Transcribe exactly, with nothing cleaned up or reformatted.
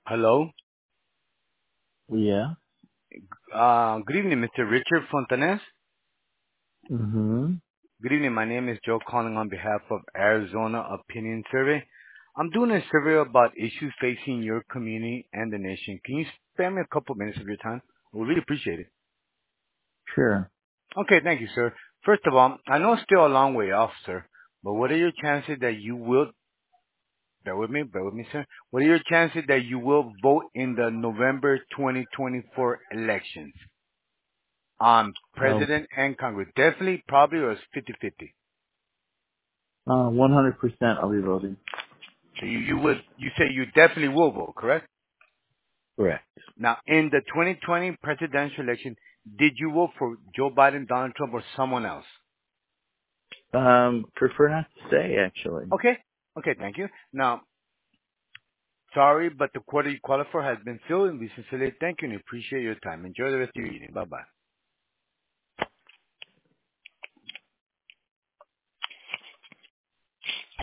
Hello. Yeah. Uh, good evening, Mister Richard Fontanes. Mm-hmm. Good evening. My name is Joe calling on behalf of Arizona Opinion Survey. I'm doing a survey about issues facing your community and the nation. Can you spare me a couple minutes of your time? I would really appreciate it. Sure. Okay, thank you, sir. First of all, I know it's still a long way off, sir, but what are your chances that you will, bear with me, bear with me, sir. What are your chances that you will vote in the November twenty twenty-four elections on Oh, president and Congress? Definitely, probably, or it's fifty-fifty. uh, one hundred percent I'll be voting. So you, you would, you say you definitely will vote, correct? Correct. Now, in the twenty twenty presidential election, did you vote for Joe Biden, Donald Trump, or someone else? Um, prefer not to say, actually. Okay. Okay, thank you. Now, sorry, but the quota you qualify for has been filled, and we sincerely thank you and appreciate your time. Enjoy the rest of your evening. Bye-bye.